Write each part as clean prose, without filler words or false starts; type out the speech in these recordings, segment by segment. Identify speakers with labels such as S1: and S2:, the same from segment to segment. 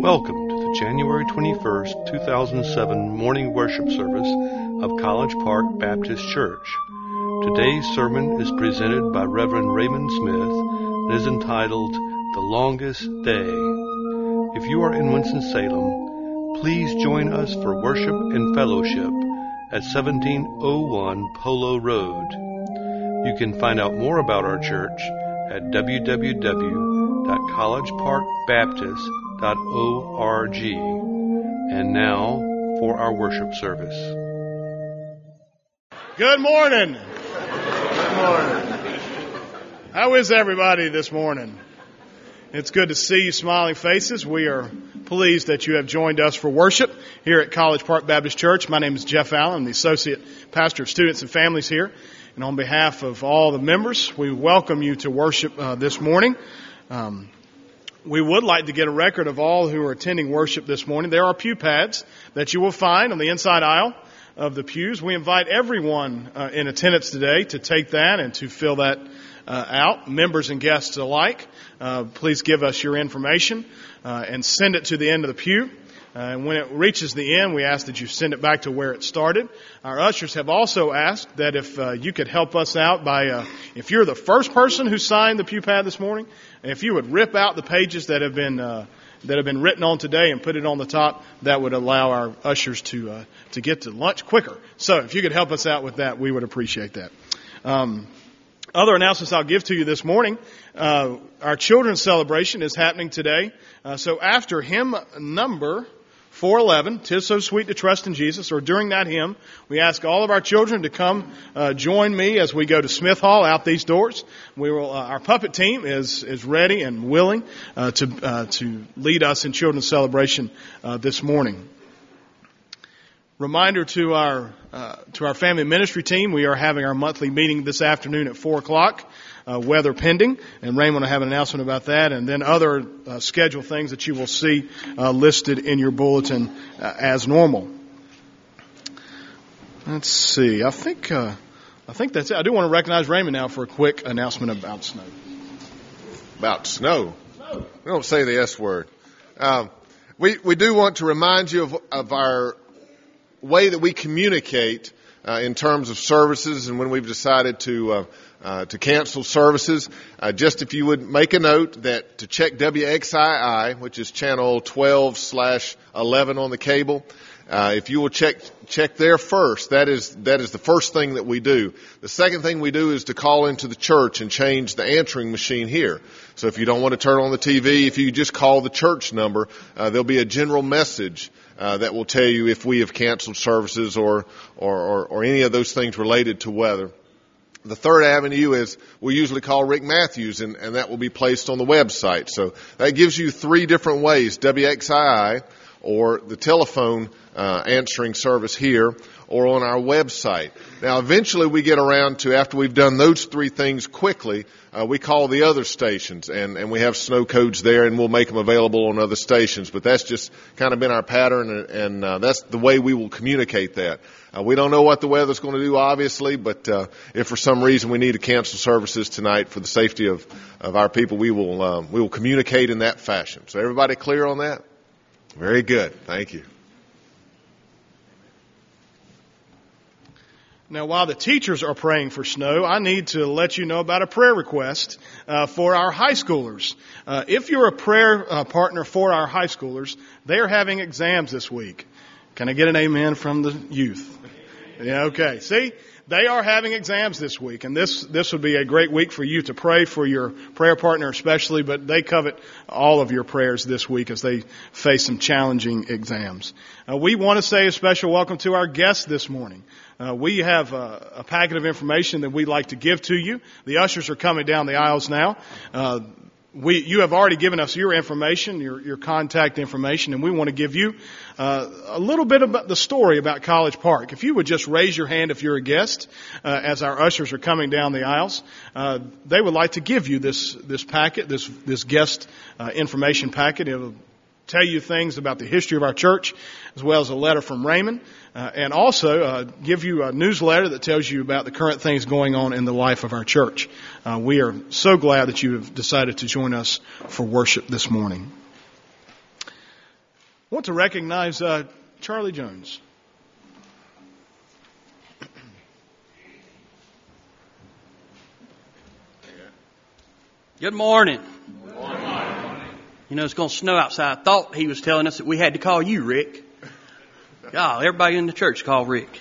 S1: Welcome to the January 21st, 2007 morning worship service of College Park Baptist Church. Today's sermon is presented by Reverend Raymond Smith and is entitled The Longest Day. If you are in Winston-Salem, please join us for worship and fellowship at 1701 Polo Road. You can find out more about our church at www.collegeparkbaptist.org. And now for our worship service.
S2: Good morning. Good morning. How is everybody this morning? It's good to see you smiling faces. We are pleased that you have joined us for worship here at College Park Baptist Church. My name is Jeff Allen. I'm the Associate Pastor of Students and Families here. And on behalf of all the members, we welcome you to worship this morning. We would like to get a record of all who are attending worship this morning. There are pew pads that you will find on the inside aisle of the pews. We invite everyone in attendance today to take that and to fill that out, members and guests alike. Please give us your information and send it to the end of the pew. And when it reaches the end, we ask that you send it back to where it started. Our ushers have also asked that if you could help us out by, if you're the first person who signed the pew pad this morning, if you would rip out the pages that have been written on today and put it on the top, that would allow our ushers to get to lunch quicker. So if you could help us out with that, we would appreciate that. Other announcements I'll give to you this morning. Our children's celebration is happening today. So after hymn number 411, 'Tis So Sweet to Trust in Jesus, or during that hymn, we ask all of our children to come join me as we go to Smith Hall out these doors. We will. Our puppet team is ready and willing to lead us in children's celebration this morning. Reminder to our family ministry team, we are having our monthly meeting this afternoon at 4 o'clock. Weather pending, and Raymond will have an announcement about that, and then other scheduled things that you will see listed in your bulletin as normal. Let's see. I think that's it. I do want to recognize Raymond now for a quick announcement about snow.
S3: About snow? We don't say the S word. We do want to remind you of our way that we communicate in terms of services, and when we've decided to cancel services, just if you would make a note that to check WXII, which is channel 12/11 on the cable, if you will check there first, that is the first thing that we do. The second thing we do is to call into the church and change the answering machine here. So if you don't want to turn on the TV, if you just call the church number, there'll be a general message that will tell you if we have canceled services or any of those things related to weather. The third avenue is we usually call Rick Matthews, and that will be placed on the website. So that gives you three different ways: WXII, or the telephone answering service here, or on our website. Now, eventually we get around to, after we've done those three things quickly, we call the other stations, and we have snow codes there, and we'll make them available on other stations. But that's just kind of been our pattern, and that's the way we will communicate that. We don't know what the weather's going to do, obviously, but if for some reason we need to cancel services tonight for the safety of our people, we will communicate in that fashion. So everybody clear on that? Very good. Thank you.
S2: Now, while the teachers are praying for snow, I need to let you know about a prayer request for our high schoolers. If you're a prayer partner for our high schoolers, they are having exams this week. Can I get an amen from the youth? Yeah, okay. See, they are having exams this week, and this would be a great week for you to pray for your prayer partner especially, but they covet all of your prayers this week as they face some challenging exams. We want to say a special welcome to our guests this morning. We have a packet of information that we'd like to give to you. The ushers are coming down the aisles now. You have already given us your information, your contact information, and we want to give you a little bit about the story about College Park. If you would just raise your hand if you're a guest, as our ushers are coming down the aisles, they would like to give you this packet, this guest information packet. It'll tell you things about the history of our church, as well as a letter from Raymond, and also give you a newsletter that tells you about the current things going on in the life of our church. We are so glad that you have decided to join us for worship this morning. I want to recognize Charlie Jones.
S4: Good morning. Good morning. You know, it's going to snow outside. I thought he was telling us that we had to call you Rick. Oh, everybody in the church call Rick.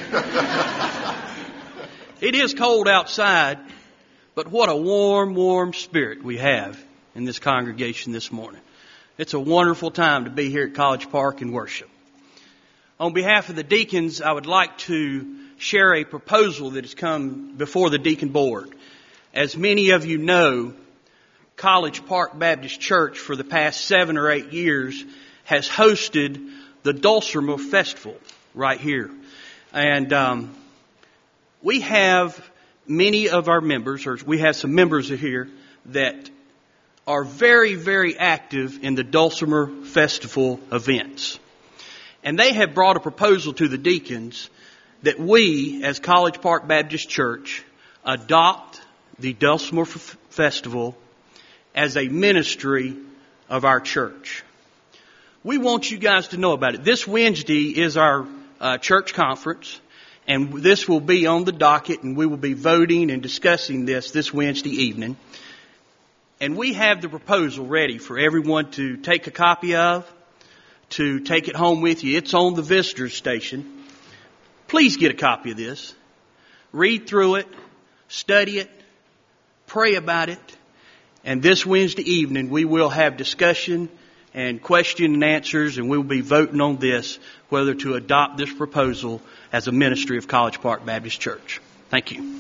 S4: It is cold outside, but what a warm, warm spirit we have in this congregation this morning. It's a wonderful time to be here at College Park and worship. On behalf of the deacons, I would like to share a proposal that has come before the deacon board. As many of you know, College Park Baptist Church for the past 7 or 8 years has hosted the Dulcimer Festival right here. And we have many of our members, or we have some members here that are very, very active in the Dulcimer Festival events. And they have brought a proposal to the deacons that we, as College Park Baptist Church, adopt the Dulcimer Festival as a ministry of our church. We want you guys to know about it. This Wednesday is our church conference, and this will be on the docket, and we will be voting and discussing this Wednesday evening. And we have the proposal ready for everyone to take a copy of, to take it home with you. It's on the visitor's station. Please get a copy of this. Read through it, study it, pray about it. And this Wednesday evening, we will have discussion and question and answers, and we will be voting on this, whether to adopt this proposal as a ministry of College Park Baptist Church. Thank you.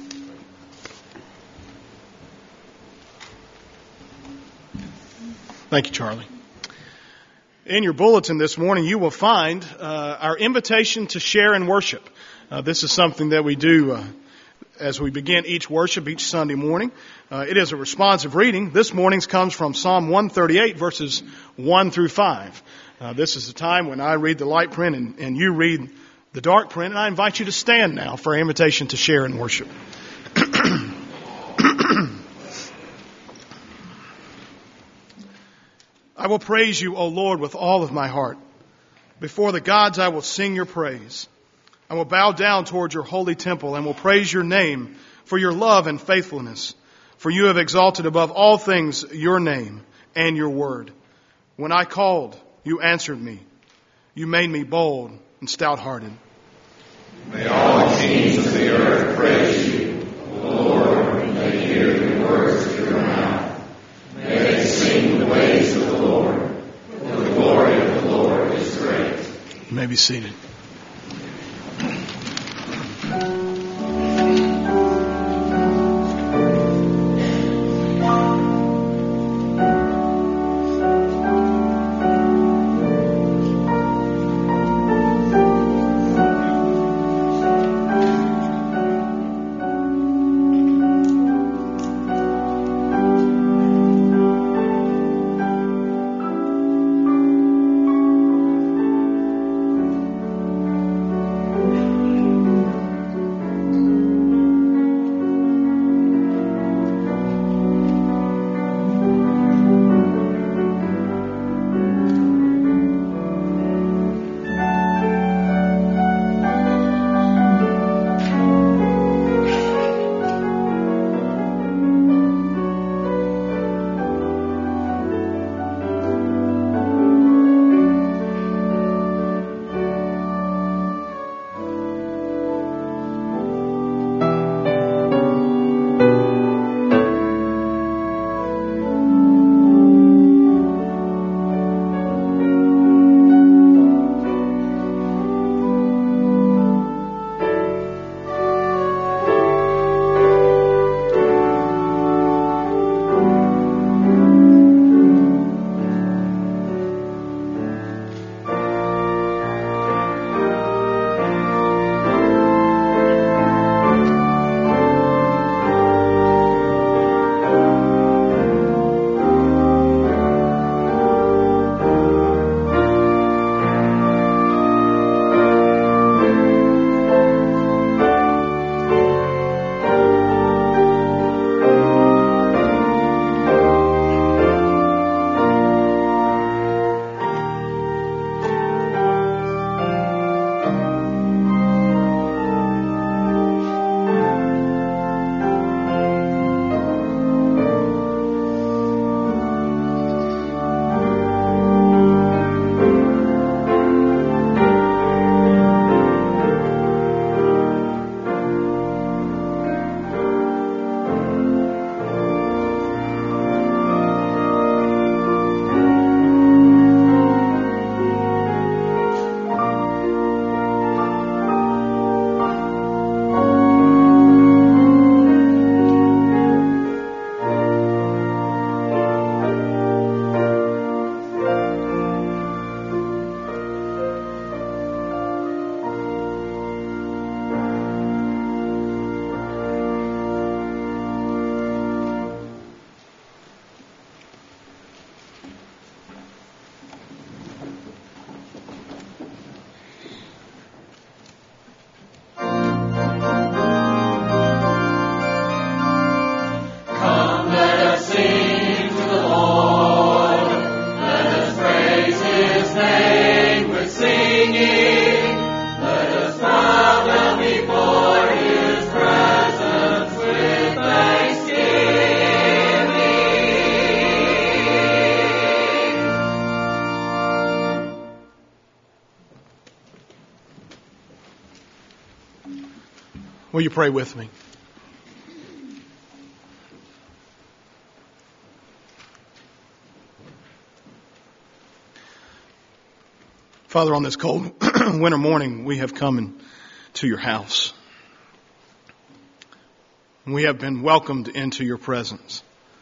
S2: Thank you, Charlie. In your bulletin this morning, you will find our invitation to share and worship. This is something that we do as we begin each worship each Sunday morning. It is a responsive reading. This morning's comes from Psalm 138, verses 1 through 5. This is the time when I read the light print and you read the dark print, and I invite you to stand now for our invitation to share and worship. I will praise you, O Lord, with all of my heart. Before the gods I will sing your praise. I will bow down toward your holy temple and will praise your name for your love and faithfulness. For you have exalted above all things your name and your word. When I called, you answered me. You made me bold and stout-hearted.
S5: May all the kings of the earth praise you, O Lord, when they hear the words of your mouth. May they sing the ways of the Lord, for the glory of the Lord is great.
S2: You may be seated. Will you pray with me? Father, on this cold winter morning, we have come to your house. We have been welcomed into your presence.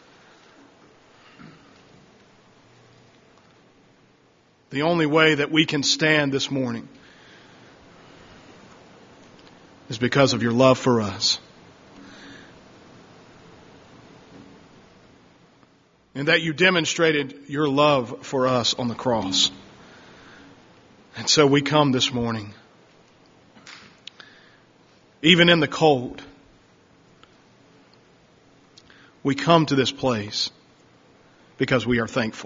S2: The only way that we can stand this morning is because of your love for us. And that you demonstrated your love for us on the cross. And so we come this morning, even in the cold. We come to this place because we are thankful.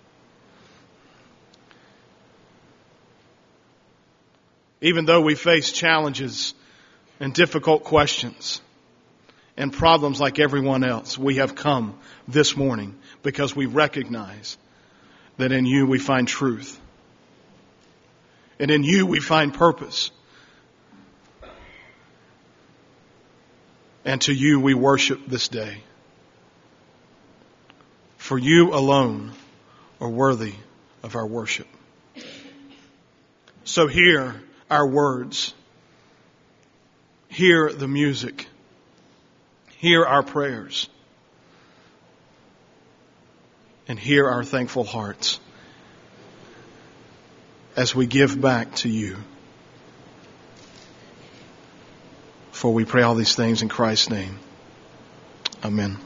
S2: Even though we face challenges and difficult questions and problems like everyone else, we have come this morning because we recognize that in you we find truth. And in you we find purpose. And to you we worship this day. For you alone are worthy of our worship. So hear our words. Hear the music. Hear our prayers. And hear our thankful hearts as we give back to you. For we pray all these things in Christ's name. Amen.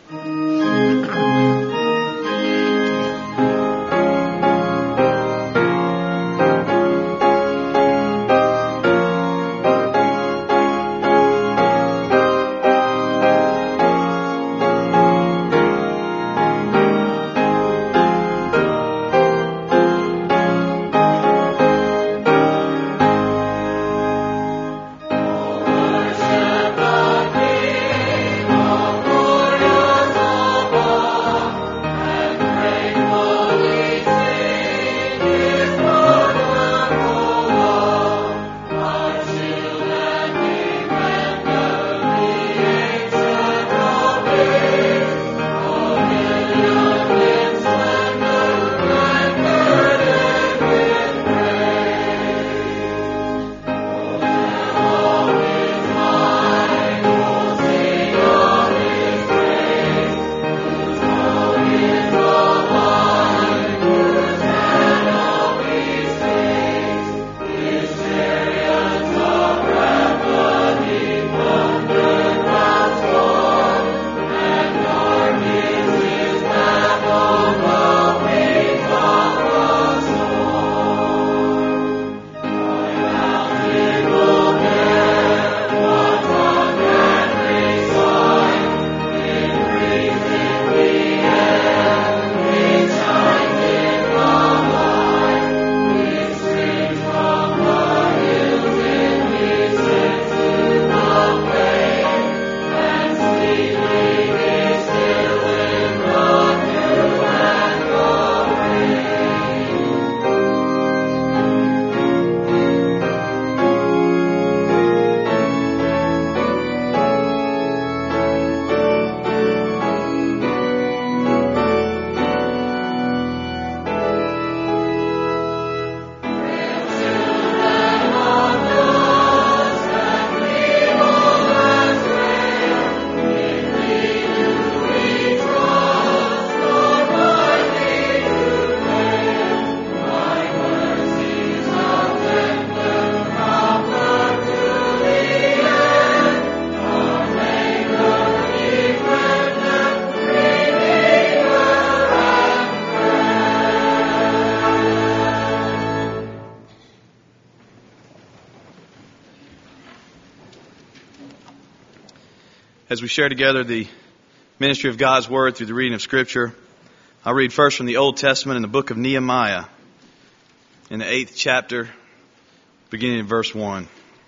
S6: As we share together the ministry of God's Word through the reading of Scripture, I'll read first from the Old Testament in the book of Nehemiah, in the 8th chapter, beginning in verse 1.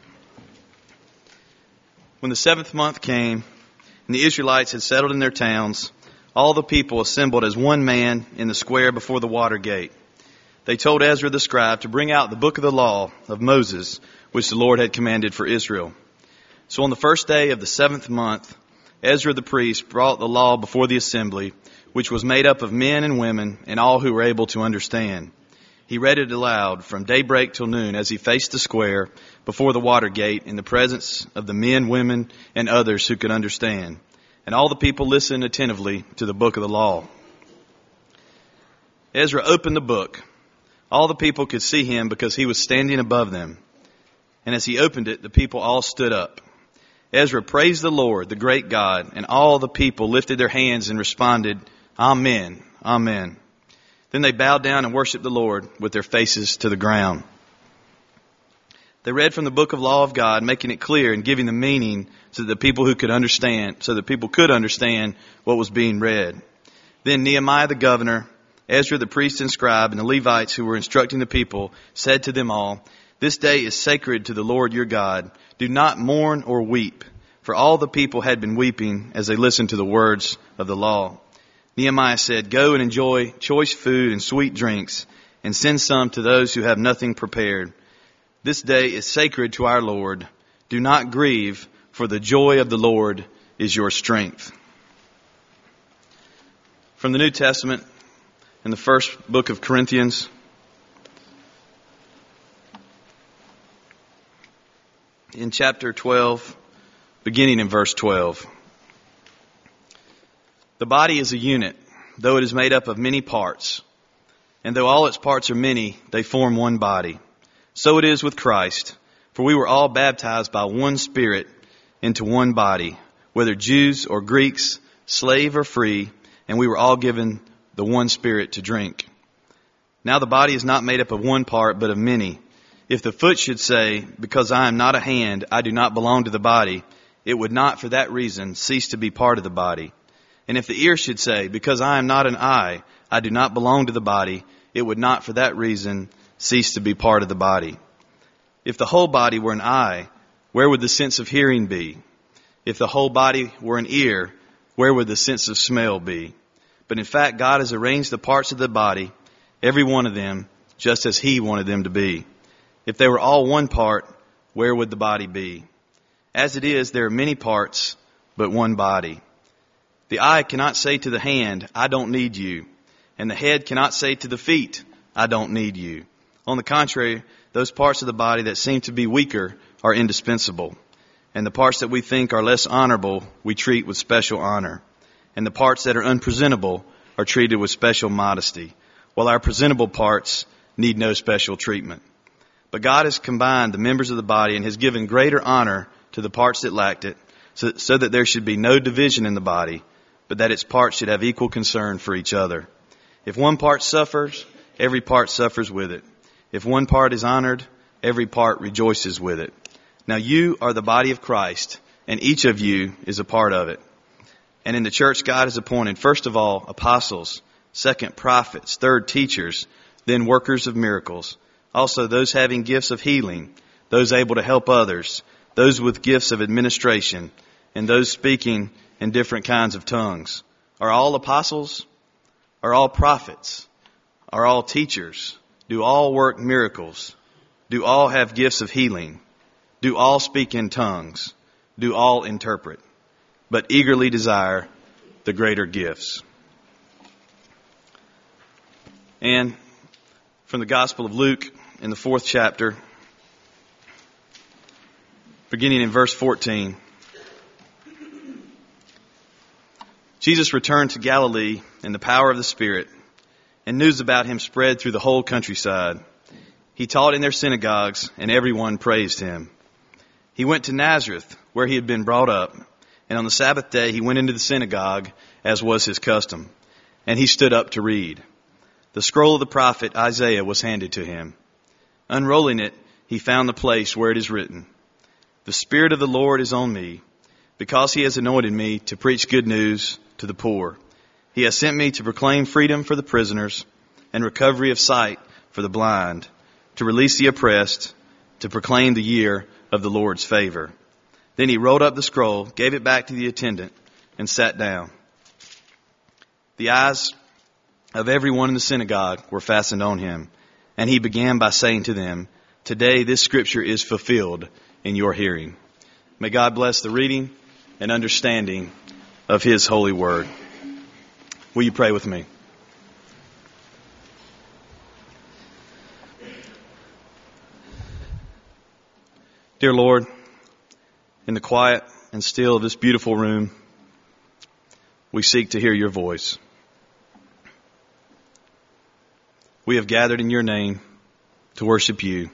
S6: When the 7th month came, and the Israelites had settled in their towns, all the people assembled as one man in the square before the water gate. They told Ezra the scribe to bring out the book of the law of Moses, which the Lord had commanded for Israel. So on the first day of the 7th month, Ezra the priest brought the law before the assembly, which was made up of men and women and all who were able to understand. He read it aloud from daybreak till noon as he faced the square before the water gate in the presence of the men, women, and others who could understand. And all the people listened attentively to the book of the law. Ezra opened the book. All the people could see him because he was standing above them. And as he opened it, the people all stood up. Ezra praised the Lord, the great God, and all the people lifted their hands and responded, Amen, Amen. Then they bowed down and worshiped the Lord with their faces to the ground. They read from the book of law of God, making it clear and giving the meaning so that the people could understand what was being read. Then Nehemiah the governor, Ezra the priest and scribe, and the Levites who were instructing the people said to them all, This day is sacred to the Lord your God. Do not mourn or weep. For all the people had been weeping as they listened to the words of the law. Nehemiah said, Go and enjoy choice food and sweet drinks, and send some to those who have nothing prepared. This day is sacred to our Lord. Do not grieve, for the joy of the Lord is your strength. From the New Testament, in the first book of Corinthians, in chapter 12, beginning in verse 12. The body is a unit, though it is made up of many parts. And though all its parts are many, they form one body. So it is with Christ. For we were all baptized by one Spirit into one body, whether Jews or Greeks, slave or free, and we were all given the one Spirit to drink. Now the body is not made up of one part, but of many. If the foot should say, Because I am not a hand, I do not belong to the body, it would not for that reason cease to be part of the body. And if the ear should say, Because I am not an eye, I do not belong to the body, it would not for that reason cease to be part of the body. If the whole body were an eye, where would the sense of hearing be? If the whole body were an ear, where would the sense of smell be? But in fact, God has arranged the parts of the body, every one of them, just as He wanted them to be. If they were all one part, where would the body be? As it is, there are many parts, but one body. The eye cannot say to the hand, I don't need you. And the head cannot say to the feet, I don't need you. On the contrary, those parts of the body that seem to be weaker are indispensable. And the parts that we think are less honorable, we treat with special honor. And the parts that are unpresentable are treated with special modesty, while our presentable parts need no special treatment. But God has combined the members of the body and has given greater honor to the parts that lacked it, so that there should be no division in the body, but that its parts should have equal concern for each other. If one part suffers, every part suffers with it. If one part is honored, every part rejoices with it. Now you are the body of Christ, and each of you is a part of it. And in the church God has appointed, first of all, apostles, second, prophets, third, teachers, then workers of miracles. Also those having gifts of healing, those able to help others, those with gifts of administration, and those speaking in different kinds of tongues. Are all apostles? Are all prophets? Are all teachers? Do all work miracles? Do all have gifts of healing? Do all speak in tongues? Do all interpret? But eagerly desire the greater gifts. And from the Gospel of Luke in the 4th chapter, beginning in verse 14. Jesus returned to Galilee in the power of the Spirit, and news about him spread through the whole countryside. He taught in their synagogues, and everyone praised him. He went to Nazareth, where he had been brought up, and on the Sabbath day he went into the synagogue, as was his custom, and he stood up to read. The scroll of the prophet Isaiah was handed to him. Unrolling it, he found the place where it is written, The Spirit of the Lord is on me, because he has anointed me to preach good news to the poor. He has sent me to proclaim freedom for the prisoners and recovery of sight for the blind, to release the oppressed, to proclaim the year of the Lord's favor. Then he rolled up the scroll, gave it back to the attendant, and sat down. The eyes of everyone in the synagogue were fastened on him, and he began by saying to them, Today this scripture is fulfilled in your hearing. May God bless the reading and understanding of His holy word. Will you pray with me? Dear Lord, in the quiet and still of this beautiful room, we seek to hear your voice. We have gathered in your name to worship you.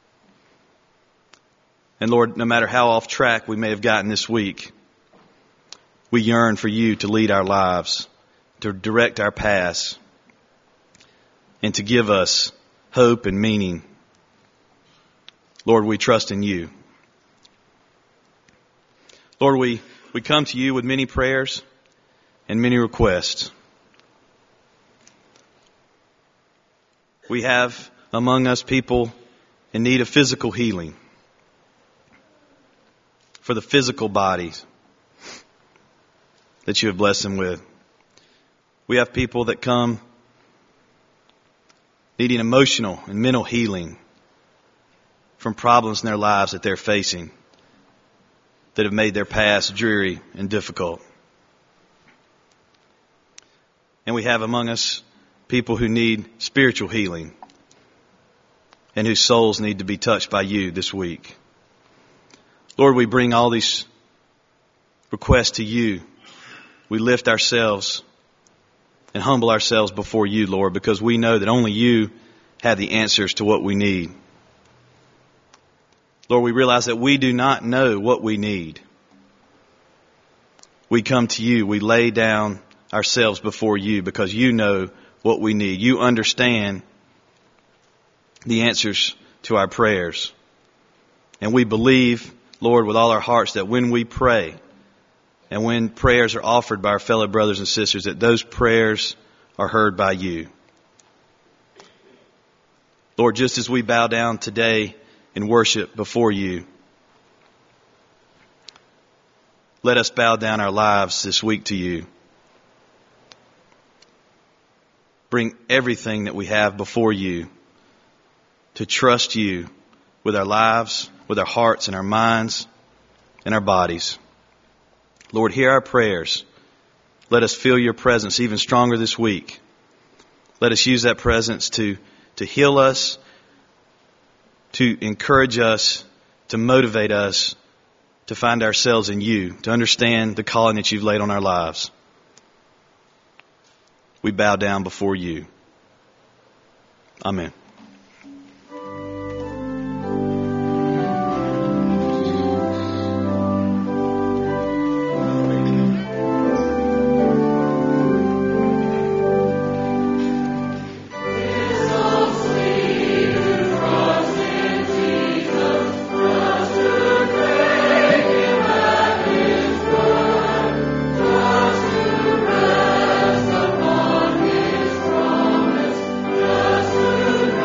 S6: And Lord, no matter how off track we may have gotten this week, we yearn for you to lead our lives, to direct our paths, and to give us hope and meaning. Lord, we trust in you. Lord, we come to you with many prayers and many requests. We have among us people in need of physical healing for the physical bodies that you have blessed them with. We have people that come needing emotional and mental healing from problems in their lives that they're facing that have made their past dreary and difficult. And we have among us people who need spiritual healing and whose souls need to be touched by you this week. Lord, we bring all these requests to you. We lift ourselves and humble ourselves before you, Lord, because we know that only you have the answers to what we need. Lord, we realize that we do not know what we need. We come to you, we lay down ourselves before you because you know what we need. You understand the answers to our prayers. And we believe, Lord, with all our hearts that when we pray and when prayers are offered by our fellow brothers and sisters, that those prayers are heard by you. Lord, just as we bow down today in worship before you, let us bow down our lives this week to you. Bring everything that we have before you to trust you with our lives, with our hearts and our minds and our bodies. Lord, hear our prayers. Let us feel your presence even stronger this week. Let us use that presence to heal us, to encourage us, to motivate us to find ourselves in you, to understand the calling that you've laid on our lives. We bow down before you. Amen.
S5: Just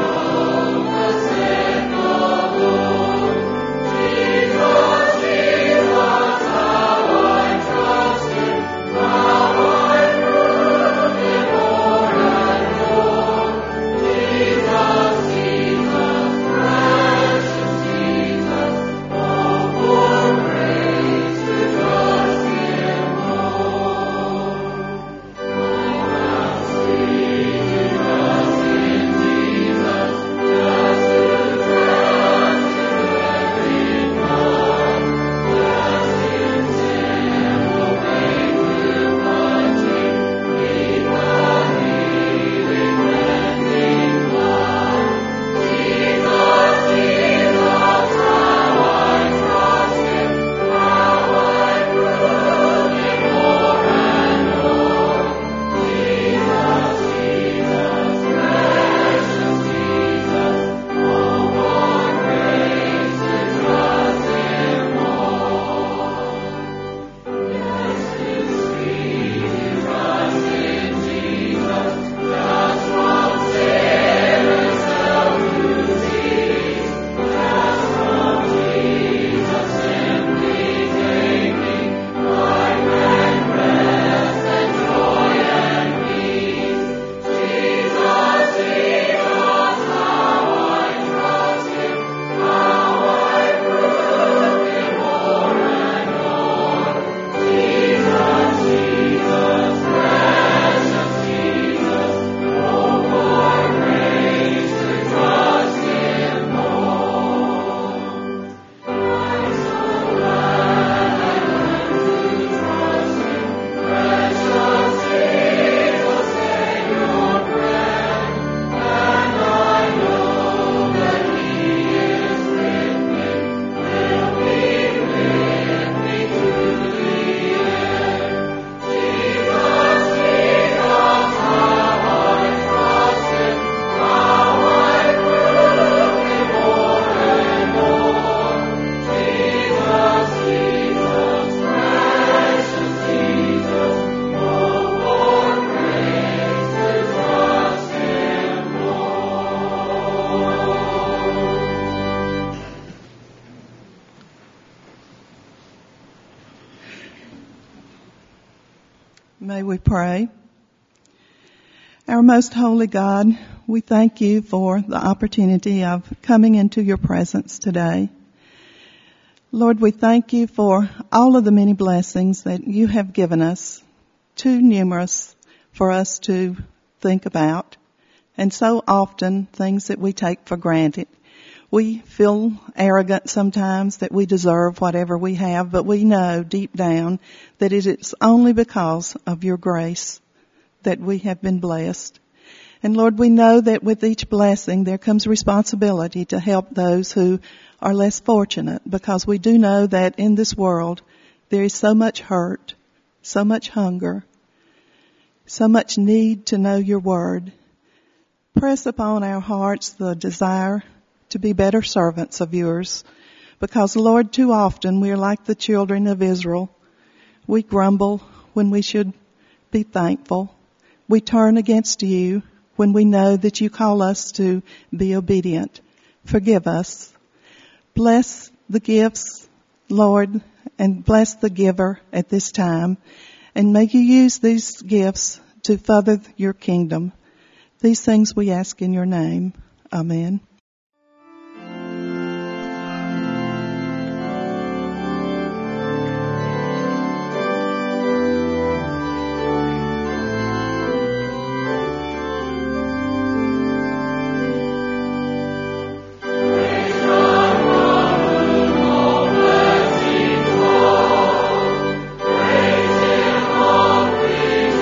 S7: pray. Our most holy God, we thank you for the opportunity of coming into your presence today. Lord, we thank you for all of the many blessings that you have given us, too numerous for us to think about, and so often things that we take for granted. We feel arrogant sometimes that we deserve whatever we have, but we know deep down that it is only because of your grace that we have been blessed. And Lord, we know that with each blessing there comes responsibility to help those who are less fortunate, because we do know that in this world there is so much hurt, so much hunger, so much need to know your word. Press upon our hearts the desire to be better servants of yours, because Lord, too often we are like the children of Israel. We grumble when we should be thankful. We turn against you when we know that you call us to be obedient. Forgive us. Bless the gifts, Lord, and bless the giver at this time. And may you use these gifts to further your kingdom. These things we ask in your name. Amen.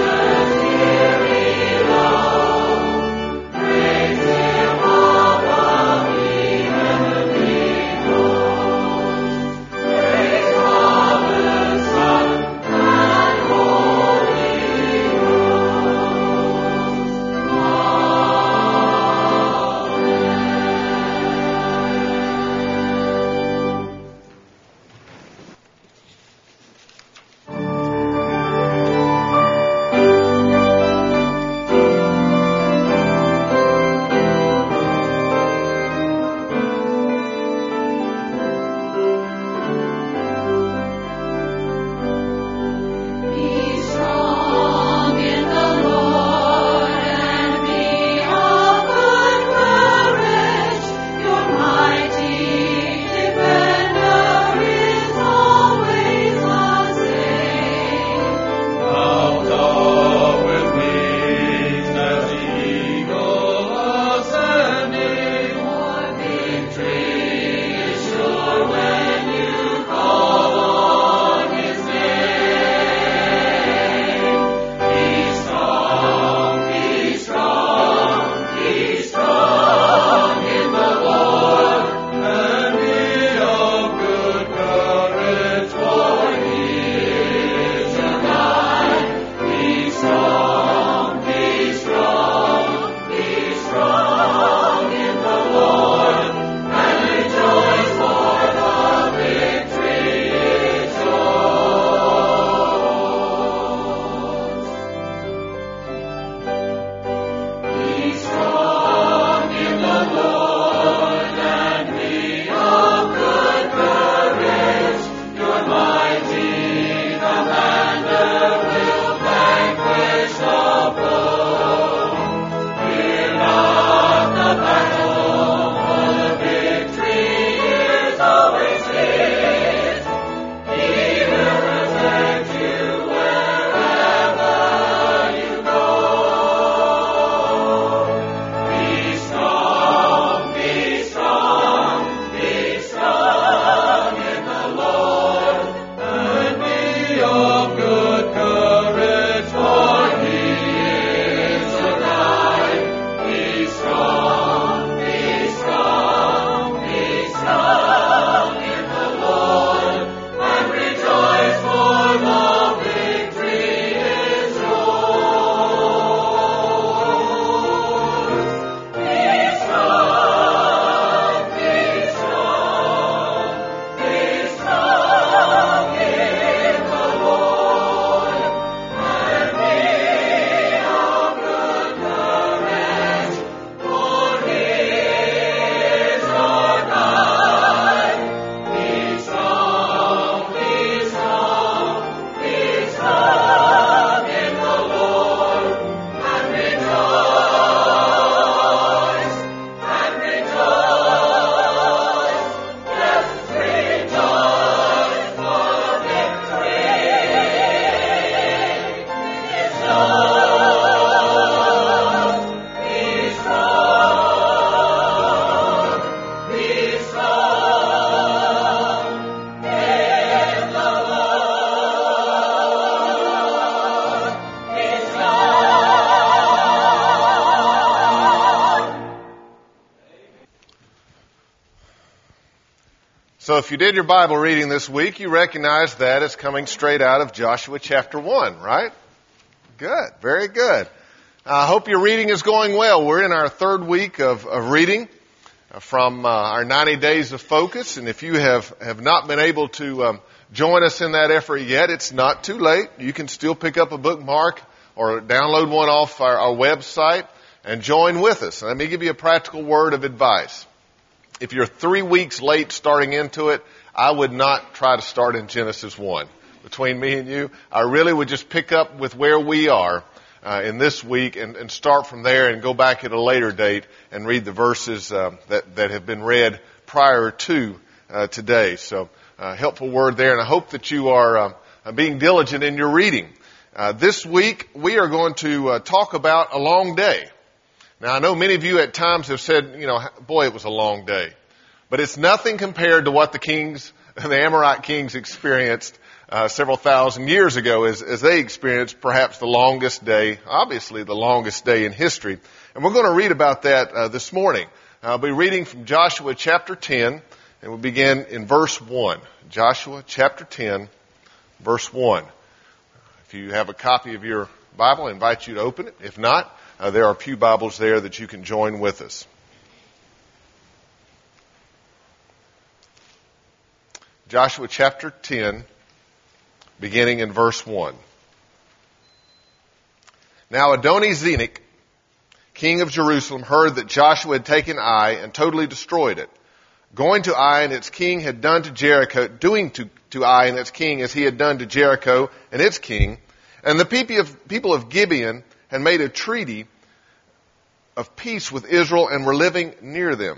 S5: Praise him,
S3: So if you did your Bible reading this week, you recognize that as coming straight out of Joshua chapter 1, right? Good. Very good. I hope your reading is going well. We're in our third week of reading from our 90 days of focus. And if you have not been able to join us in that effort yet, it's not too late. You can still pick up a bookmark or download one off our website and join with us. Let me give you a practical word of advice. If you're 3 weeks late starting into it, I would not try to start in Genesis 1. Between me and you, I really would just pick up with where we are in this week and start from there and go back at a later date and read the verses that have been read prior to today. So helpful word there, and I hope that you are being diligent in your reading. This week, we are going to talk about a long day. Now, I know many of you at times have said, boy, it was a long day. But it's nothing compared to what the Amorite kings experienced several thousand years ago as they experienced perhaps the longest day, obviously the longest day in history. And we're going to read about that this morning. I'll be reading from Joshua chapter 10, and we'll begin in verse 1. Joshua chapter 10, verse 1. If you have a copy of your Bible, I invite you to open it. If not, there are a few Bibles there that you can join with us. Joshua chapter 10, beginning in verse 1. Now Adoni-Zedek, king of Jerusalem, heard that Joshua had taken Ai and totally destroyed it. Going to Ai and its king had done to Jericho, doing to Ai and its king as he had done to Jericho and its king. And the people of Gibeon had made a treaty of peace with Israel and were living near them.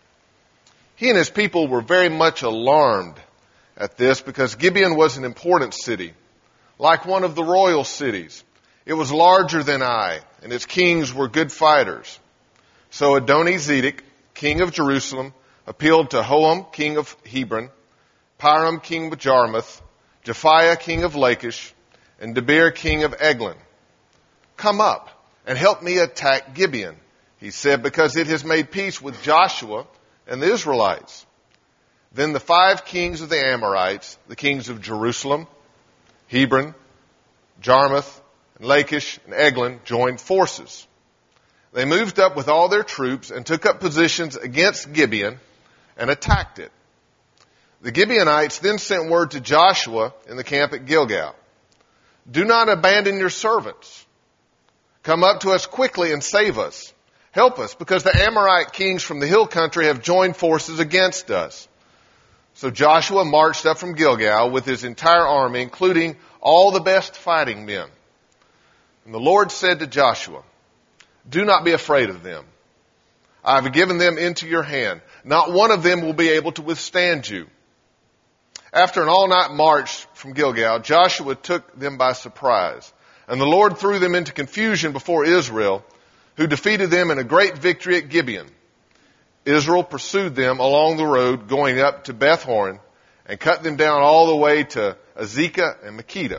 S3: He and his people were very much alarmed at this because Gibeon was an important city, like one of the royal cities. It was larger than Ai, and its kings were good fighters. So Adoni-Zedek, king of Jerusalem, appealed to Hoam, king of Hebron, Piram, king of Jarmuth, Japhiah, king of Lachish, and Debir, king of Eglon. Come up and help me attack Gibeon, he said, because it has made peace with Joshua and the Israelites. Then the 5 kings of the Amorites, the kings of Jerusalem, Hebron, Jarmuth, and Lachish, and Eglon, joined forces. They moved up with all their troops and took up positions against Gibeon and attacked it. The Gibeonites then sent word to Joshua in the camp at Gilgal. Do not abandon your servants. Come up to us quickly and save us. Help us, because the Amorite kings from the hill country have joined forces against us. So Joshua marched up from Gilgal with his entire army, including all the best fighting men. And the Lord said to Joshua, do not be afraid of them. I have given them into your hand. Not one of them will be able to withstand you. After an all-night march from Gilgal, Joshua took them by surprise. And the Lord threw them into confusion before Israel, who defeated them in a great victory at Gibeon. Israel pursued them along the road going up to Beth-horon and cut them down all the way to Azekah and Makkedah.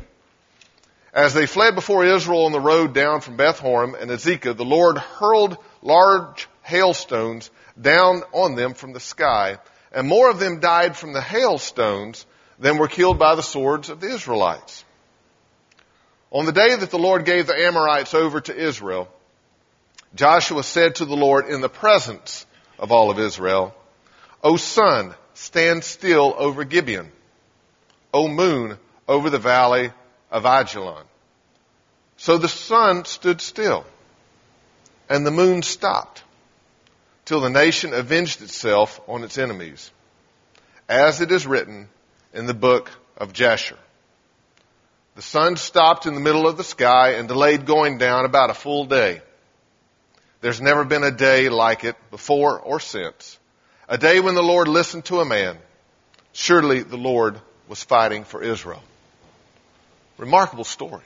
S3: As they fled before Israel on the road down from Beth-horon and Azekah, the Lord hurled large hailstones down on them from the sky, and more of them died from the hailstones than were killed by the swords of the Israelites. On the day that the Lord gave the Amorites over to Israel, Joshua said to the Lord in the presence of all of Israel, O sun, stand still over Gibeon. O moon, over the valley of Ajalon. So the sun stood still, and the moon stopped, till the nation avenged itself on its enemies, as it is written in the book of Jasher. The sun stopped in the middle of the sky and delayed going down about a full day. There's never been a day like it before or since. A day when the Lord listened to a man. Surely the Lord was fighting for Israel. Remarkable story.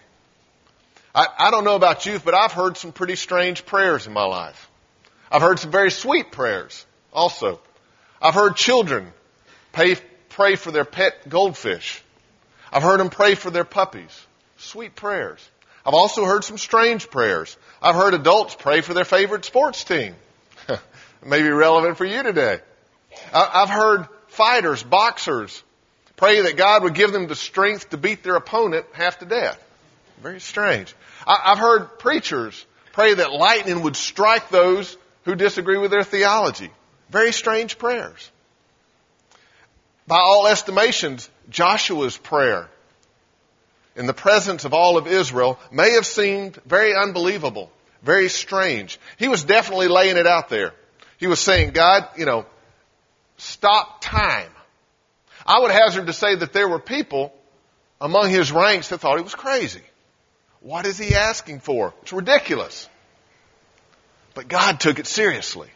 S3: I don't know about you, but I've heard some pretty strange prayers in my life. I've heard some very sweet prayers also. I've heard children pray for their pet goldfish. I've heard them pray for their puppies. Sweet prayers. I've also heard some strange prayers. I've heard adults pray for their favorite sports team. It may be relevant for you today. I've heard fighters, boxers, pray that God would give them the strength to beat their opponent half to death. Very strange. I've heard preachers pray that lightning would strike those who disagree with their theology. Very strange prayers. By all estimations, Joshua's prayer in the presence of all of Israel may have seemed very unbelievable, very strange. He was definitely laying it out there. He was saying, God, stop time. I would hazard to say that there were people among his ranks that thought he was crazy. What is he asking for? It's ridiculous. But God took it seriously.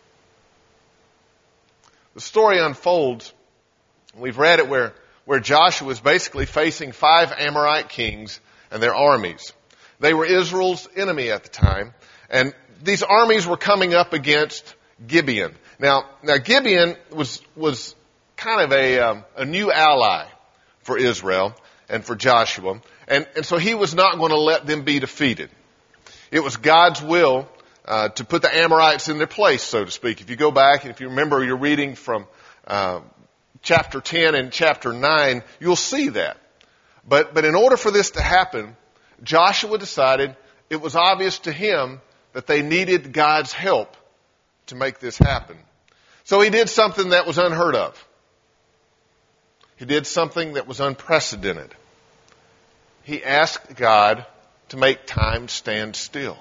S3: The story unfolds. We've read it where Joshua is basically facing 5 Amorite kings and their armies. They were Israel's enemy at the time, and these armies were coming up against Gibeon. Now Gibeon was kind of a new ally for Israel and for Joshua, and so he was not going to let them be defeated. It was God's will to put the Amorites in their place, so to speak. If you go back and if you remember your reading from chapter 10 and chapter 9, you'll see that. But in order for this to happen, Joshua decided it was obvious to him that they needed God's help to make this happen. So he did something that was unheard of. He did something that was unprecedented. He asked God to make time stand still.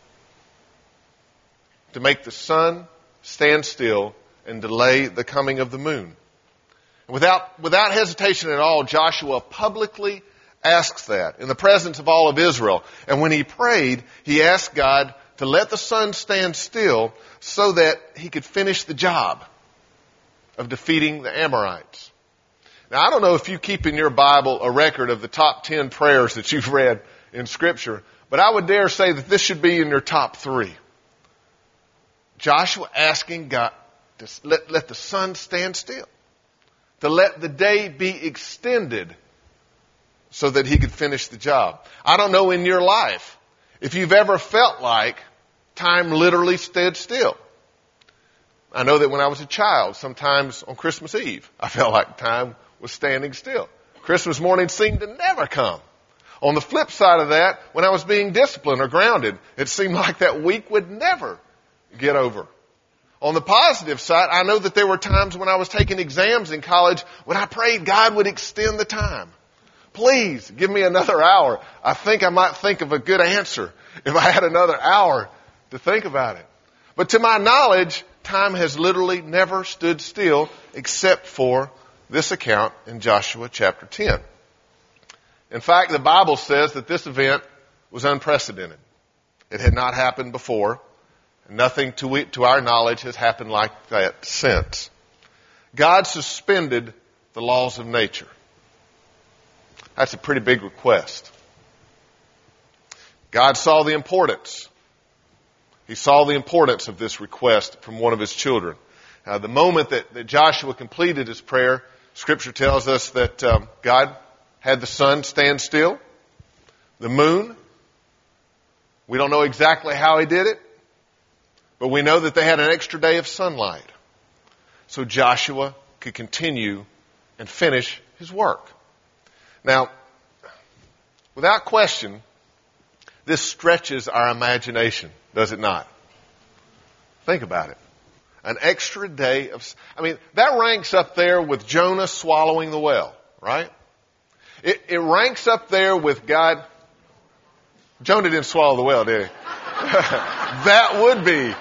S3: To make the sun stand still and delay the coming of the moon. Without hesitation at all, Joshua publicly asks that in the presence of all of Israel. And when he prayed, he asked God to let the sun stand still so that he could finish the job of defeating the Amorites. Now, I don't know if you keep in your Bible a record of the top 10 prayers that you've read in Scripture, but I would dare say that this should be in your top 3. Joshua asking God to let the sun stand still, to let the day be extended so that he could finish the job. I don't know in your life if you've ever felt like time literally stood still. I know that when I was a child, sometimes on Christmas Eve, I felt like time was standing still. Christmas morning seemed to never come. On the flip side of that, when I was being disciplined or grounded, it seemed like that week would never get over. On the positive side, I know that there were times when I was taking exams in college when I prayed God would extend the time. Please give me another hour. I think I might think of a good answer if I had another hour to think about it. But to my knowledge, time has literally never stood still except for this account in Joshua chapter 10. In fact, the Bible says that this event was unprecedented. It had not happened before. Nothing to our knowledge has happened like that since. God suspended the laws of nature. That's a pretty big request. God saw the importance. He saw the importance of this request from one of his children. The moment that Joshua completed his prayer, Scripture tells us that God had the sun stand still, the moon. We don't know exactly how he did it, but we know that they had an extra day of sunlight. So Joshua could continue and finish his work. Now, without question, this stretches our imagination, does it not? Think about it. An extra day of... that ranks up there with Jonah swallowing the whale, right? It ranks up there with God... Jonah didn't swallow the whale, did he? That would be...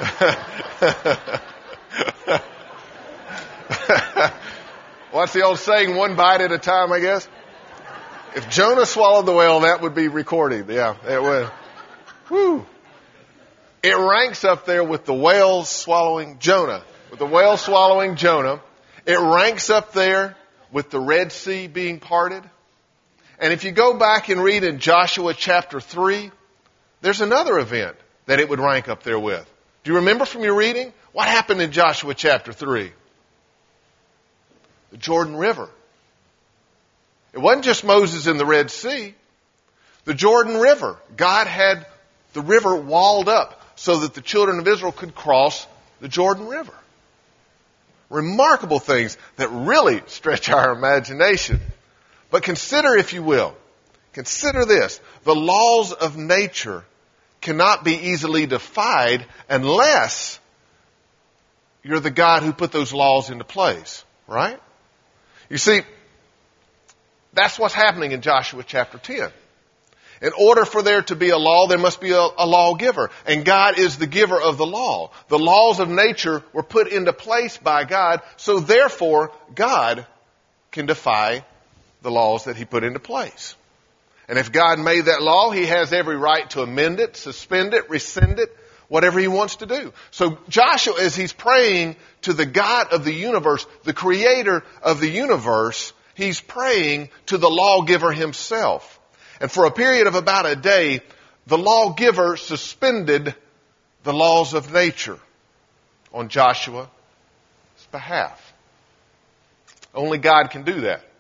S3: What's the old saying? One bite at a time, I guess? If Jonah swallowed the whale, that would be recorded. Yeah, it would. Whew. It ranks up there with the whale swallowing Jonah. With the whale swallowing Jonah. It ranks up there with the Red Sea being parted. And if you go back and read in Joshua chapter 3, there's another event that it would rank up there with. Do you remember from your reading? What happened in Joshua chapter 3? The Jordan River. It wasn't just Moses in the Red Sea. The Jordan River. God had the river walled up so that the children of Israel could cross the Jordan River. remarkable things that really stretch our imagination. But consider, if you will, consider this. The laws of nature cannot be easily defied unless you're the God who put those laws into place, right? You see, that's what's happening in Joshua chapter 10. In order for there to be a law, there must be a lawgiver. And God is the giver of the law. The laws of nature were put into place by God, so therefore God can defy the laws that He put into place. And if God made that law, He has every right to amend it, suspend it, rescind it, whatever He wants to do. So Joshua, as he's praying to the God of the universe, the creator of the universe, he's praying to the lawgiver himself. And for a period of about a day, the lawgiver suspended the laws of nature on Joshua's behalf. Only God can do that.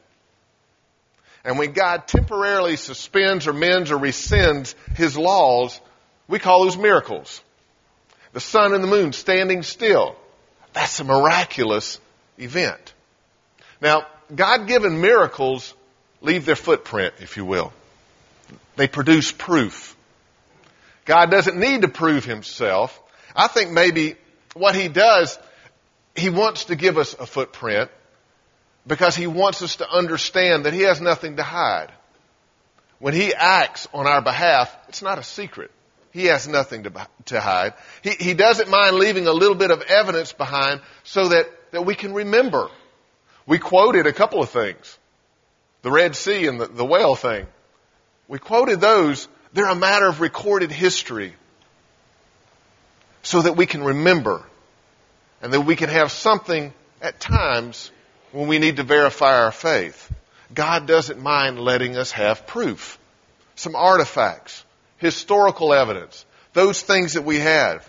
S3: And when God temporarily suspends or mends or rescinds His laws, we call those miracles. The sun and the moon standing still. That's a miraculous event. Now, God-given miracles leave their footprint, if you will. They produce proof. God doesn't need to prove Himself. I think maybe what He does, He wants to give us a footprint because He wants us to understand that He has nothing to hide. When He acts on our behalf, it's not a secret. He has nothing to hide. He doesn't mind leaving a little bit of evidence behind so that we can remember. We quoted a couple of things. The Red Sea and the whale thing. We quoted those. They're a matter of recorded history so that we can remember and that we can have something at times when we need to verify our faith. God doesn't mind letting us have proof. Some artifacts, historical evidence, those things that we have.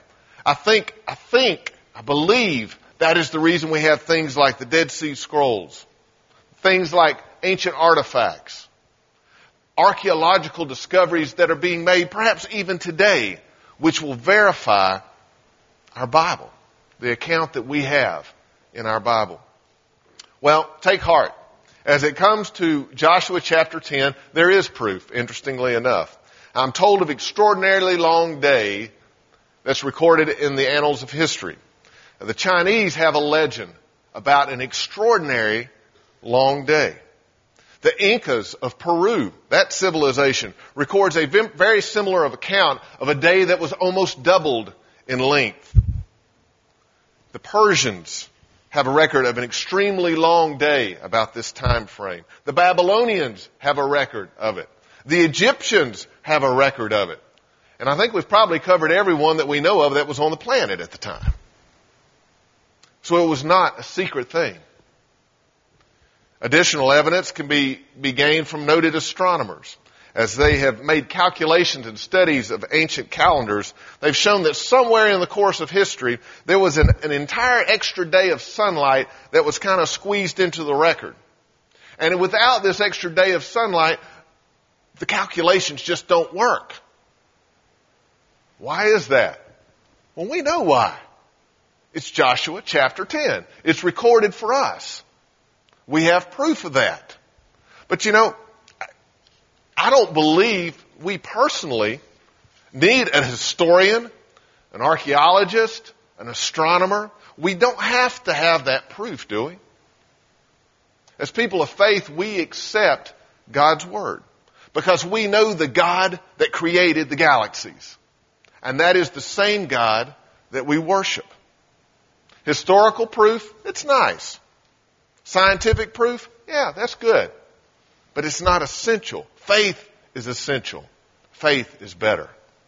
S3: I believe that is the reason we have things like the Dead Sea Scrolls, things like ancient artifacts, archaeological discoveries that are being made perhaps even today, which will verify our Bible, the account that we have in our Bible. Well, take heart. As it comes to Joshua chapter 10, there is proof, interestingly enough. I'm told of an extraordinarily long day that's recorded in the annals of history. The Chinese have a legend about an extraordinary long day. The Incas of Peru, that civilization, records a very similar account of a day that was almost doubled in length. The Persians have a record of an extremely long day about this time frame. The Babylonians have a record of it. The Egyptians have a record of it. And I think we've probably covered everyone that we know of that was on the planet at the time. So it was not a secret thing. Additional evidence can be gained from noted astronomers. As they have made calculations and studies of ancient calendars, they've shown that somewhere in the course of history, there was an entire extra day of sunlight that was kind of squeezed into the record. And without this extra day of sunlight, the calculations just don't work. Why is that? Well, we know why. It's Joshua chapter 10. It's recorded for us. We have proof of that. But you know, I don't believe we personally need a historian, an archaeologist, an astronomer. We don't have to have that proof, do we? As people of faith, we accept God's Word because we know the God that created the galaxies. And that is the same God that we worship. Historical proof, it's nice. Scientific proof, yeah, that's good. But it's not essential. Faith is essential. Faith is better.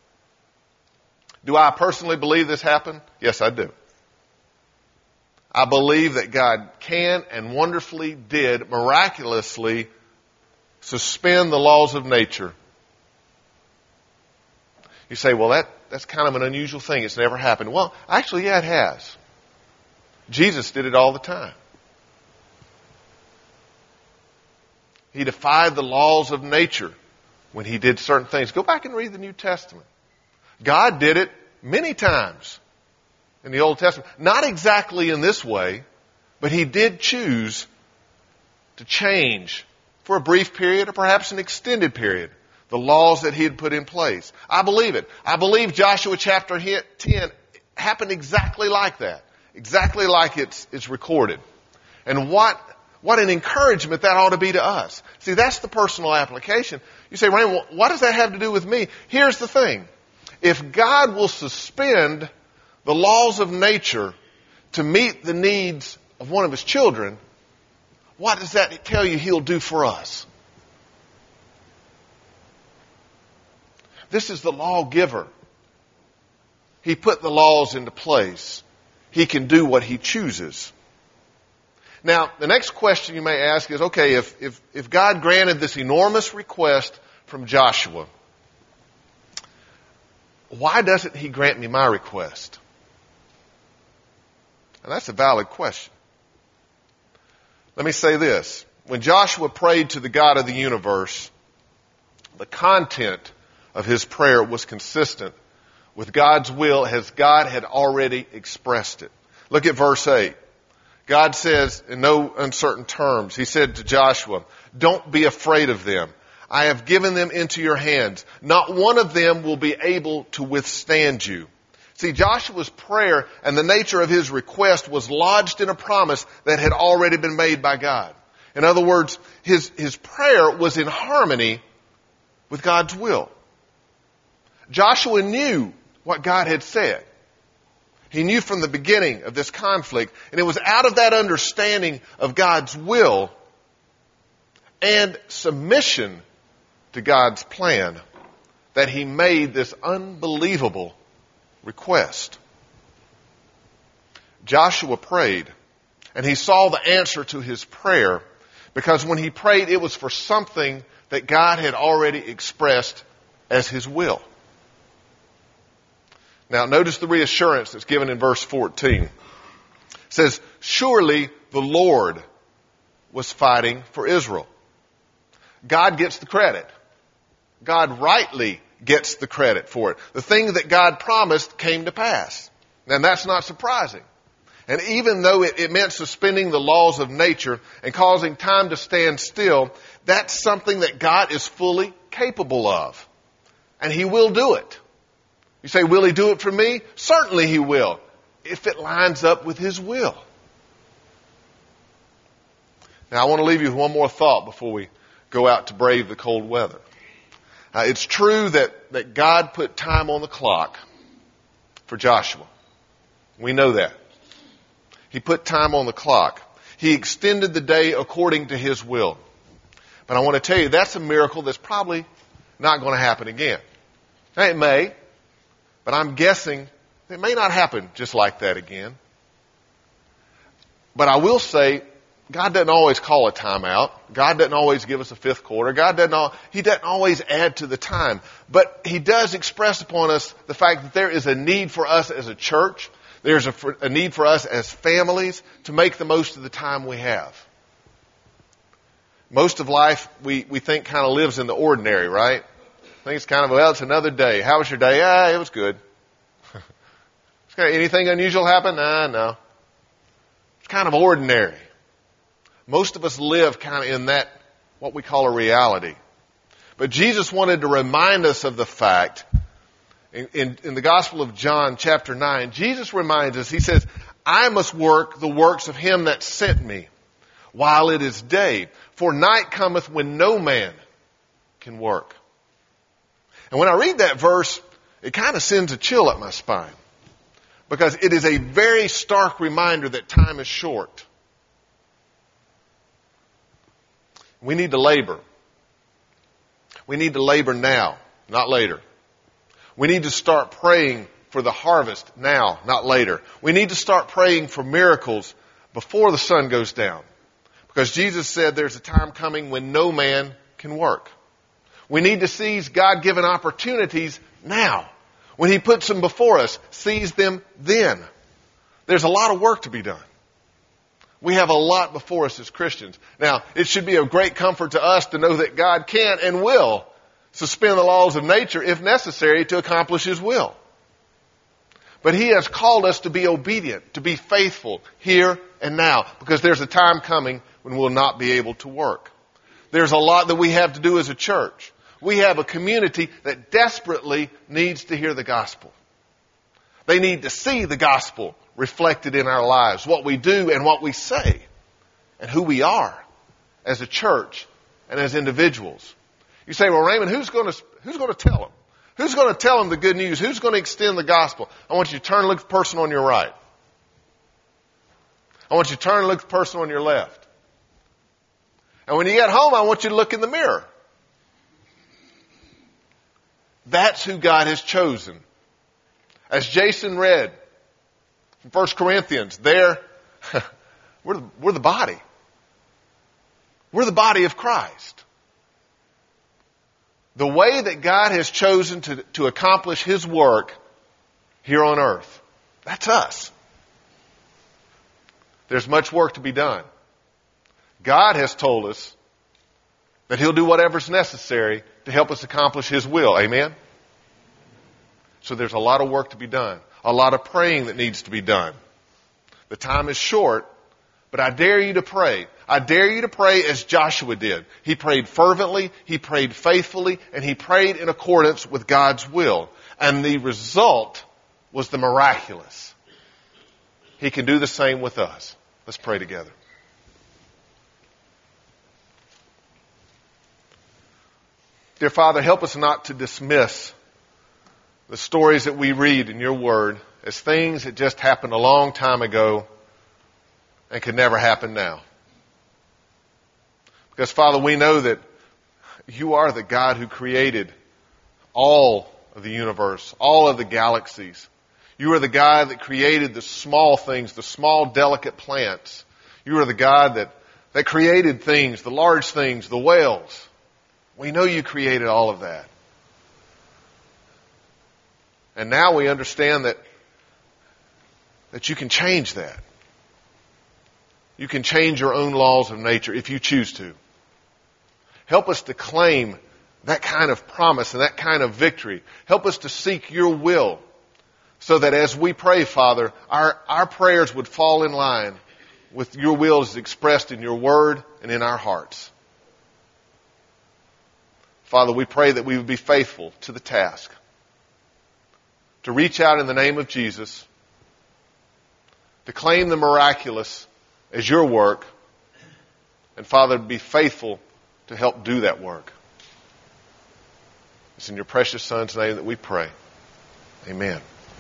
S3: Do I personally believe this happened? Yes, I do. I believe that God can and wonderfully did miraculously suspend the laws of nature. You say, well, that's kind of an unusual thing. It's never happened. Well, actually, yeah, it has. Jesus did it all the time. He defied the laws of nature when He did certain things. Go back and read the New Testament. God did it many times in the Old Testament. Not exactly in this way, But he did choose to change for a brief period or perhaps an extended period the laws that he had put in place. I believe it. I believe Joshua chapter 10 happened exactly like that. Exactly like it's recorded. And what an encouragement that ought to be to us. See, that's the personal application. You say, Raymond, what does that have to do with me? Here's the thing. If God will suspend the laws of nature to meet the needs of one of his children, what does that tell you he'll do for us? This is the lawgiver. He put the laws into place. He can do what he chooses. Now, the next question you may ask is, okay, if God granted this enormous request from Joshua, why doesn't he grant me my request? And that's a valid question. Let me say this. When Joshua prayed to the God of the universe, the content of his prayer was consistent with God's will as God had already expressed it. Look at verse 8. God says in no uncertain terms, he said to Joshua, don't be afraid of them. I have given them into your hands. Not one of them will be able to withstand you. See, Joshua's prayer and the nature of his request was lodged in a promise that had already been made by God. In other words, his prayer was in harmony with God's will. Joshua knew what God had said. He knew from the beginning of this conflict, and it was out of that understanding of God's will and submission to God's plan that he made this unbelievable request. Joshua prayed, and he saw the answer to his prayer because when he prayed, it was for something that God had already expressed as his will. Now, notice the reassurance that's given in verse 14. It says, surely the Lord was fighting for Israel. God gets the credit. God rightly gets the credit for it. The thing that God promised came to pass. And that's not surprising. And even though it meant suspending the laws of nature and causing time to stand still, that's something that God is fully capable of. And he will do it. You say, will he do it for me? Certainly he will, if it lines up with his will. Now I want to leave you with one more thought before we go out to brave the cold weather. It's true that God put time on the clock for Joshua. We know that. He put time on the clock. He extended the day according to his will. But I want to tell you, that's a miracle that's probably not going to happen again. Now, it may. But I'm guessing it may not happen just like that again. But I will say, God doesn't always call a timeout. God doesn't always give us a fifth quarter. He doesn't always add to the time. But he does express upon us the fact that there is a need for us as a church. There's a need for us as families to make the most of the time we have. Most of life we think kind of lives in the ordinary, right? I think it's kind of, well, it's another day. How was your day? It was good. Anything unusual happen? No. It's kind of ordinary. Most of us live kind of in that, what we call a reality. But Jesus wanted to remind us of the fact, in the Gospel of John chapter 9, Jesus reminds us, he says, I must work the works of him that sent me while it is day. For night cometh when no man can work. And when I read that verse, it kind of sends a chill up my spine. Because it is a very stark reminder that time is short. We need to labor. We need to labor now, not later. We need to start praying for the harvest now, not later. We need to start praying for miracles before the sun goes down. Because Jesus said there's a time coming when no man can work. We need to seize God-given opportunities now. When he puts them before us, seize them then. There's a lot of work to be done. We have a lot before us as Christians. Now, it should be a great comfort to us to know that God can and will suspend the laws of nature if necessary to accomplish his will. But He has called us to be obedient, to be faithful here and now, because there's a time coming when we'll not be able to work. There's a lot that we have to do as a church. We have a community that desperately needs to hear the gospel. They need to see the gospel reflected in our lives, what we do and what we say, and who we are as a church and as individuals. You say, well, Raymond, who's going to tell them? Who's going to tell them the good news? Who's going to extend the gospel? I want you to turn and look at the person on your right. I want you to turn and look at the person on your left. And when you get home, I want you to look in the mirror. That's who God has chosen. As Jason read from 1 Corinthians, we're the body. We're the body of Christ. The way that God has chosen to accomplish His work here on earth, that's us. There's much work to be done. God has told us that He'll do whatever's necessary to help us accomplish His will. Amen? So there's a lot of work to be done. A lot of praying that needs to be done. The time is short, but I dare you to pray. I dare you to pray as Joshua did. He prayed fervently, he prayed faithfully, and he prayed in accordance with God's will. And the result was the miraculous. He can do the same with us. Let's pray together. Dear Father, help us not to dismiss the stories that we read in your word as things that just happened a long time ago and could never happen now. Because, Father, we know that you are the God who created all of the universe, all of the galaxies. You are the God that created the small things, the small, delicate plants. You are the God that created things, the large things, the whales. We know you created all of that. And now we understand that you can change that. You can change your own laws of nature if you choose to. Help us to claim that kind of promise and that kind of victory. Help us to seek your will so that as we pray, Father, our prayers would fall in line with your will as expressed in your word and in our hearts. Father, we pray that we would be faithful to the task, to reach out in the name of Jesus, to claim the miraculous as your work, and Father, to be faithful to help do that work. It's in your precious Son's name that we pray. Amen.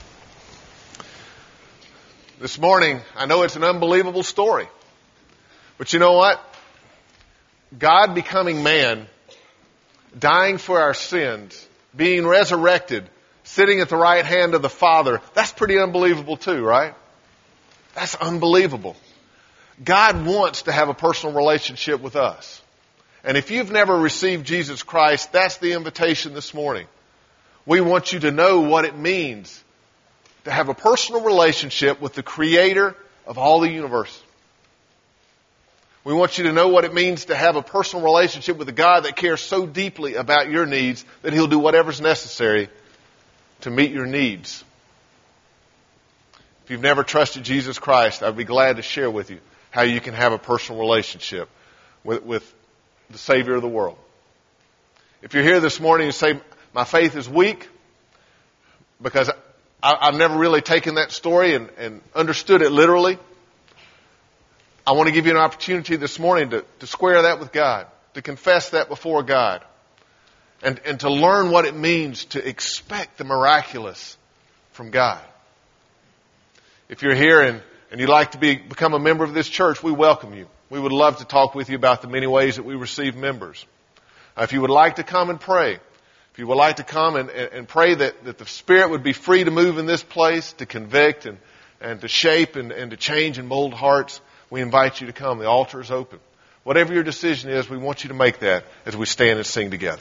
S3: This morning, I know it's an unbelievable story, but you know what? God becoming man, dying for our sins, being resurrected, sitting at the right hand of the Father, that's pretty unbelievable too, right? That's unbelievable. God wants to have a personal relationship with us. And if you've never received Jesus Christ, that's the invitation this morning. We want you to know what it means to have a personal relationship with the Creator of all the universe. We want you to know what it means to have a personal relationship with a God that cares so deeply about your needs that He'll do whatever's necessary to meet your needs. If you've never trusted Jesus Christ, I'd be glad to share with you how you can have a personal relationship with the Savior of the world. If you're here this morning and say, my faith is weak because I've never really taken that story and understood it literally, I want to give you an opportunity this morning to square that with God, to confess that before God, and to learn what it means to expect the miraculous from God. If you're here and you'd like to become a member of this church, we welcome you. We would love to talk with you about the many ways that we receive members. If you would like to come and pray, if you would like to come and pray that the Spirit would be free to move in this place, to convict and to shape and to change and mold hearts, we invite you to come. The altar is open. Whatever your decision is, we want you to make that as we stand and sing together.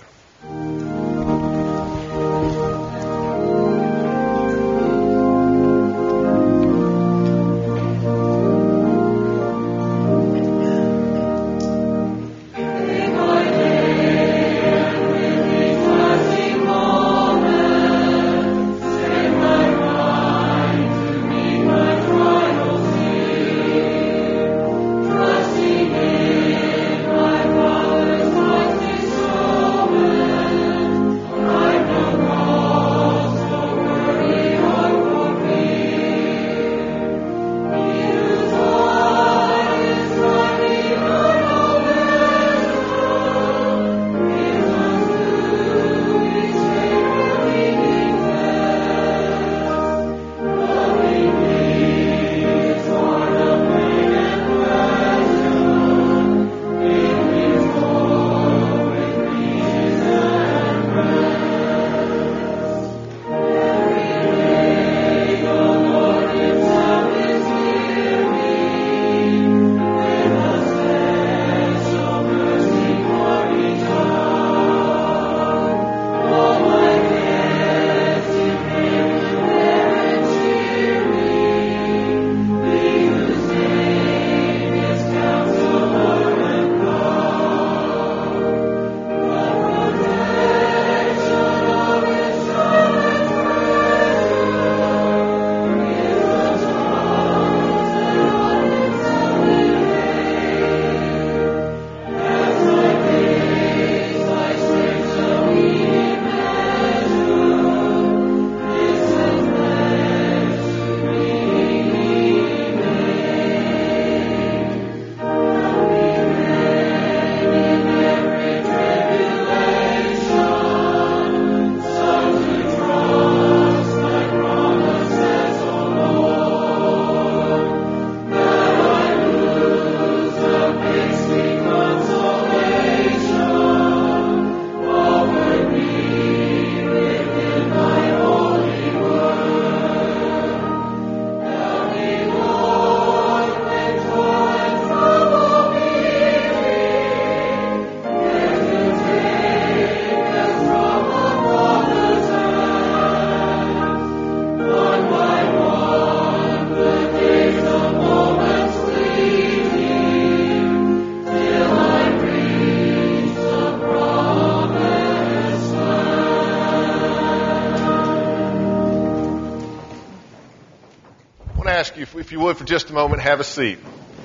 S3: ask you, if you would, for just a moment, have a seat.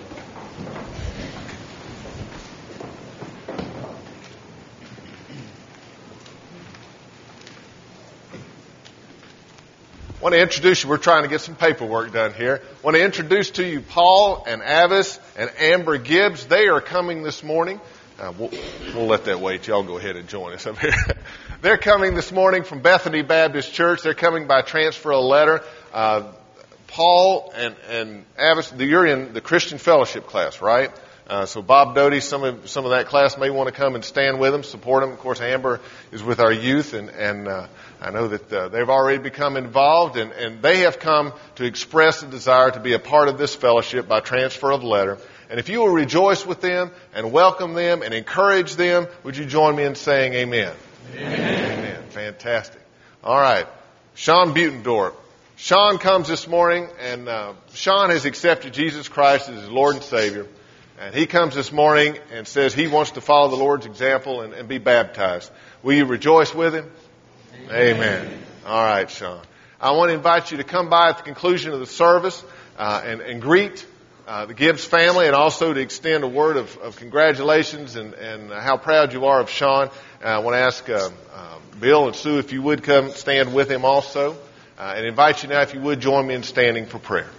S3: I want to introduce you. We're trying to get some paperwork done here. I want to introduce to you Paul and Avis and Amber Gibbs. They are coming this morning. We'll let that wait. Y'all go ahead and join us up here. They're coming this morning from Bethany Baptist Church. They're coming by transfer of letter. Paul and Avis, you're in the Christian Fellowship class, right? So Bob Doty, some of that class may want to come and stand with them, support them. Of course, Amber is with our youth, and I know that they've already become involved, and they have come to express a desire to be a part of this fellowship by transfer of letter. And if you will rejoice with them and welcome them and encourage them, would you join me in saying amen? Amen. Amen. Fantastic. All right. Sean Butendorf. Sean comes this morning, and Sean has accepted Jesus Christ as his Lord and Savior. And he comes this morning and says he wants to follow the Lord's example and be baptized. Will you rejoice with him? Amen. All right, Sean. I want to invite you to come by at the conclusion of the service and greet the Gibbs family, and also to extend a word of congratulations and how proud you are of Sean. I want to ask Bill and Sue if you would come stand with him also, and invite you now if you would join me in standing for prayer.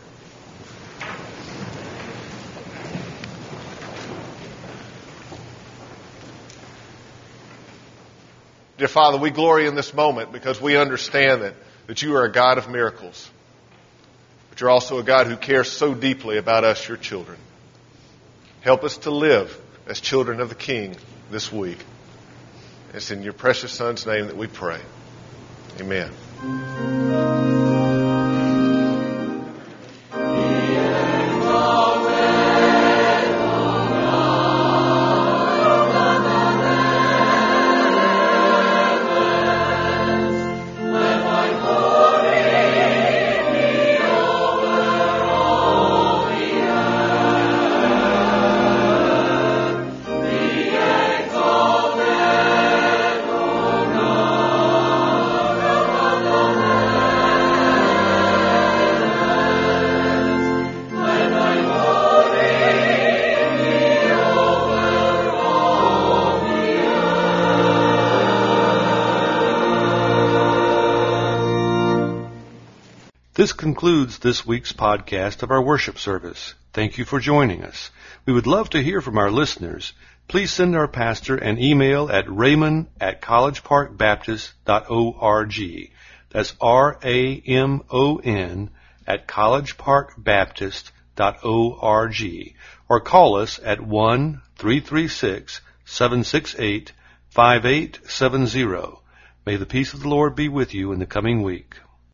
S3: Dear Father, we glory in this moment because we understand that you are a God of miracles. But you're also a God who cares so deeply about us, your children. Help us to live as children of the King this week. It's in your precious Son's name that we pray. Amen.
S1: This concludes this week's podcast of our worship service. Thank you for joining us. We would love to hear from our listeners. Please send our pastor an email at raymond@collegeparkbaptist.org. That's RAMON @collegeparkbaptist.org. Or call us at 1-336-768-5870. May the peace of the Lord be with you in the coming week.